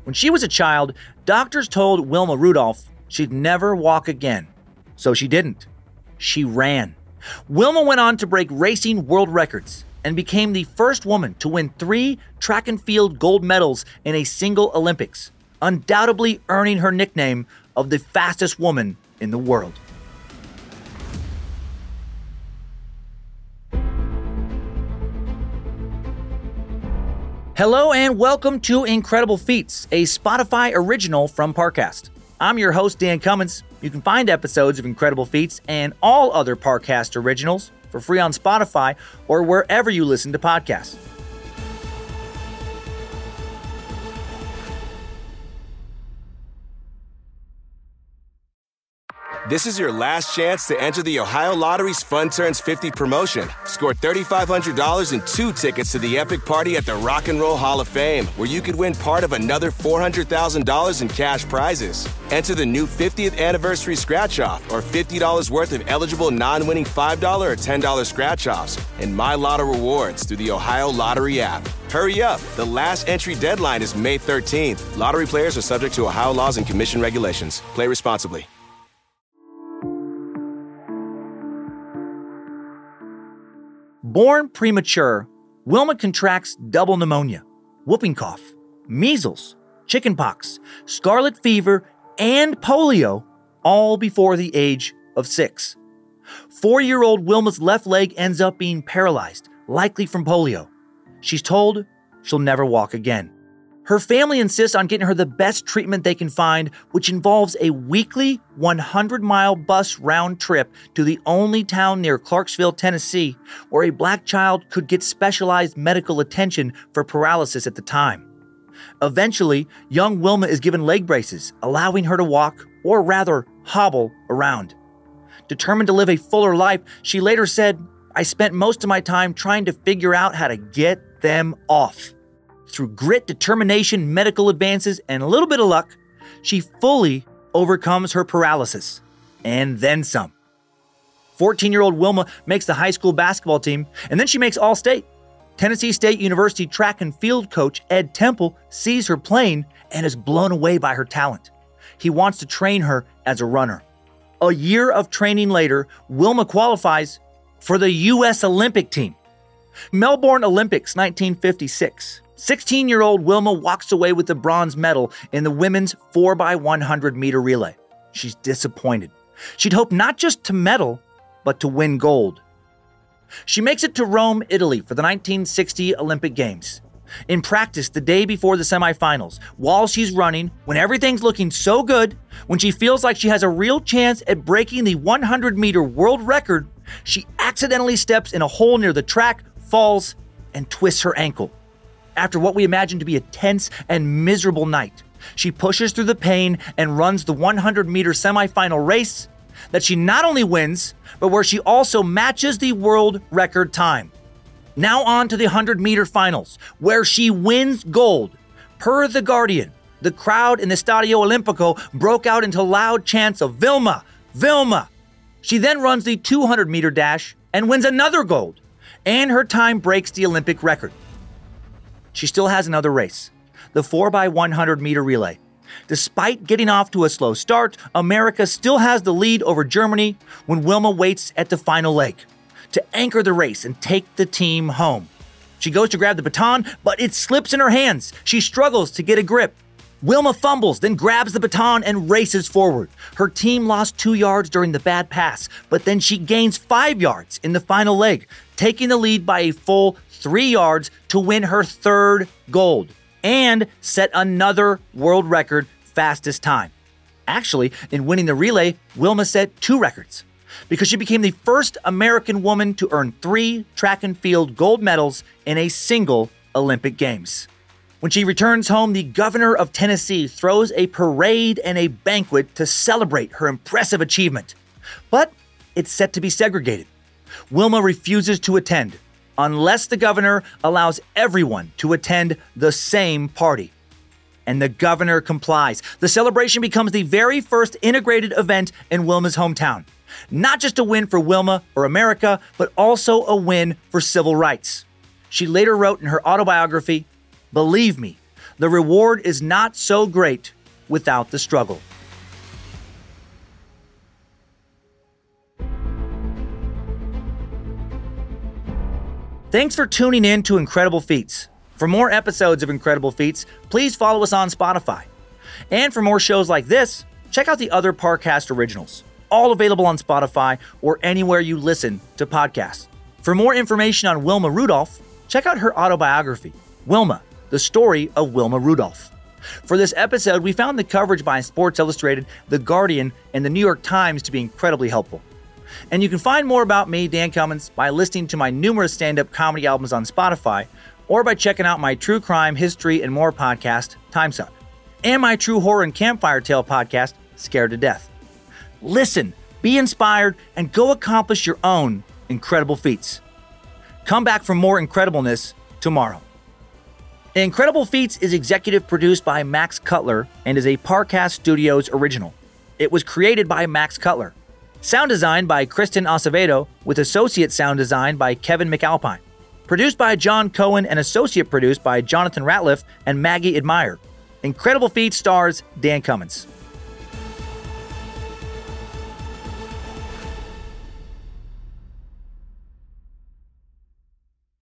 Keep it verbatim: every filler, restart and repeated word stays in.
When she was a child, doctors told Wilma Rudolph she'd never walk again. So she didn't. She ran. Wilma went on to break racing world records and became the first woman to win three track and field gold medals in a single Olympics, undoubtedly earning her nickname of the fastest woman in the world. Hello and welcome to Incredible Feats, a Spotify original from Parcast. I'm your host, Dan Cummins. You can find episodes of Incredible Feats and all other Parcast originals for free on Spotify or wherever you listen to podcasts. This is your last chance to enter the Ohio Lottery's Fun Turns fifty promotion. Score three thousand five hundred dollars and two tickets to the epic party at the Rock and Roll Hall of Fame, where you could win part of another four hundred thousand dollars in cash prizes. Enter the new fiftieth anniversary scratch-off or fifty dollars worth of eligible non-winning five dollars or ten dollars scratch-offs and My Lotto rewards through the Ohio Lottery app. Hurry up. The last entry deadline is May thirteenth. Lottery players are subject to Ohio laws and commission regulations. Play responsibly. Born premature, Wilma contracts double pneumonia, whooping cough, measles, chickenpox, scarlet fever, and polio, all before the age of six. Four-year-old Wilma's left leg ends up being paralyzed, likely from polio. She's told she'll never walk again. Her family insists on getting her the best treatment they can find, which involves a weekly one hundred mile bus round trip to the only town near Clarksville, Tennessee, where a black child could get specialized medical attention for paralysis at the time. Eventually, young Wilma is given leg braces, allowing her to walk, or rather, hobble around. Determined to live a fuller life, she later said, "I spent most of my time trying to figure out how to get them off." Through grit, determination, medical advances, and a little bit of luck, she fully overcomes her paralysis, and then some. fourteen-year-old Wilma makes the high school basketball team, and then she makes All-State. Tennessee State University track and field coach Ed Temple sees her playing and is blown away by her talent. He wants to train her as a runner. A year of training later, Wilma qualifies for the U S Olympic team. Melbourne Olympics, nineteen fifty-six. sixteen-year-old Wilma walks away with the bronze medal in the women's four by one hundred meter relay. She's disappointed. She'd hoped not just to medal, but to win gold. She makes it to Rome, Italy for the nineteen sixty Olympic Games. In practice, the day before the semifinals, while she's running, when everything's looking so good, when she feels like she has a real chance at breaking the one hundred meter world record, she accidentally steps in a hole near the track, falls, and twists her ankle. After what we imagine to be a tense and miserable night, she pushes through the pain and runs the one hundred meter semifinal race that she not only wins, but where she also matches the world record time. Now on to the one hundred meter finals, where she wins gold. Per The Guardian, the crowd in the Stadio Olimpico broke out into loud chants of "Vilma! Vilma!" She then runs the two hundred meter dash and wins another gold, and her time breaks the Olympic record. She still has another race, the four by one hundred meter relay. Despite getting off to a slow start, America still has the lead over Germany when Wilma waits at the final leg to anchor the race and take the team home. She goes to grab the baton, but it slips in her hands. She struggles to get a grip. Wilma fumbles, then grabs the baton and races forward. Her team lost two yards during the bad pass, but then she gains five yards in the final leg, taking the lead by a full three yards to win her third gold and set another world record fastest time. Actually, in winning the relay, Wilma set two records because she became the first American woman to earn three track and field gold medals in a single Olympic Games. When she returns home, the governor of Tennessee throws a parade and a banquet to celebrate her impressive achievement. But it's set to be segregated. Wilma refuses to attend unless the governor allows everyone to attend the same party. And the governor complies. The celebration becomes the very first integrated event in Wilma's hometown. Not just a win for Wilma or America, but also a win for civil rights. She later wrote in her autobiography, "Believe me, The reward is not so great without the struggle. Thanks for tuning in to Incredible Feats. For more episodes of Incredible Feats, please follow us on Spotify. And for more shows like this, check out the other Parcast originals, all available on Spotify or anywhere you listen to podcasts. For more information on Wilma Rudolph, check out her autobiography, Wilma, the Story of Wilma Rudolph. For this episode, we found the coverage by Sports Illustrated, The Guardian, and the New York Times to be incredibly helpful. And you can find more about me, Dan Cummins, by listening to my numerous stand-up comedy albums on Spotify, or by checking out my true crime, history, and more podcast, Timesuck, and my true horror and campfire tale podcast, Scared to Death. Listen, be inspired, and go accomplish your own incredible feats. Come back for more incredibleness tomorrow. Incredible Feats is executive produced by Max Cutler and is a Parcast Studios original. It was created by Max Cutler. Sound design by Kristen Acevedo, with associate sound design by Kevin McAlpine. Produced by John Cohen and associate produced by Jonathan Ratliff and Maggie Admire. Incredible Feats stars Dan Cummins.